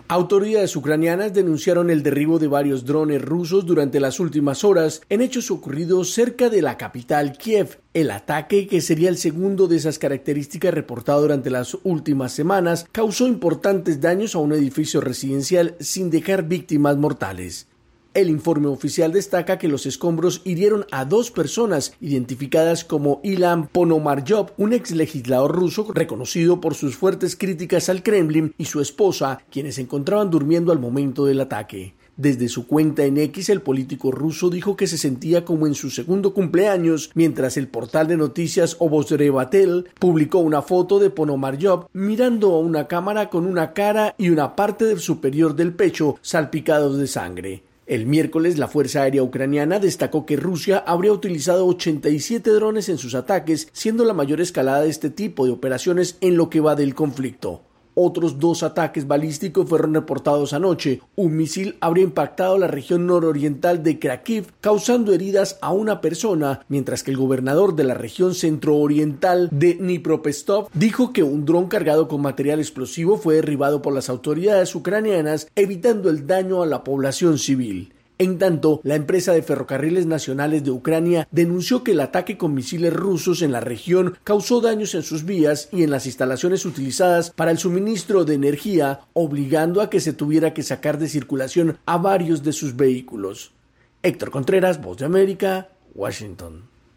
Autoridades ucranianas denunciaron el derribo de varios drones rusos durante las últimas horas en hechos ocurridos cerca de la capital Kiev. El ataque, que sería el segundo de esas características reportado durante las últimas semanas, causó importantes daños a un edificio residencial sin dejar víctimas mortales. El informe oficial destaca que los escombros hirieron a 2 personas identificadas como Ilan Ponomaryov, un ex legislador ruso reconocido por sus fuertes críticas al Kremlin, y su esposa, quienes se encontraban durmiendo al momento del ataque. Desde su cuenta en X, el político ruso dijo que se sentía como en su segundo cumpleaños, mientras el portal de noticias Obozrevatelь publicó una foto de Ponomaryov mirando a una cámara con una cara y una parte del superior del pecho salpicados de sangre. El miércoles, la Fuerza Aérea Ucraniana destacó que Rusia habría utilizado 87 drones en sus ataques, siendo la mayor escalada de este tipo de operaciones en lo que va del conflicto. Otros 2 ataques balísticos fueron reportados anoche. Un misil habría impactado la región nororiental de Kharkiv, causando heridas a una persona, mientras que el gobernador de la región centrooriental de Dnipropetrovsk dijo que un dron cargado con material explosivo fue derribado por las autoridades ucranianas, evitando el daño a la población civil. En tanto, la empresa de ferrocarriles nacionales de Ucrania denunció que el ataque con misiles rusos en la región causó daños en sus vías y en las instalaciones utilizadas para el suministro de energía, obligando a que se tuviera que sacar de circulación a varios de sus vehículos. Héctor Contreras, Voz de América, Washington.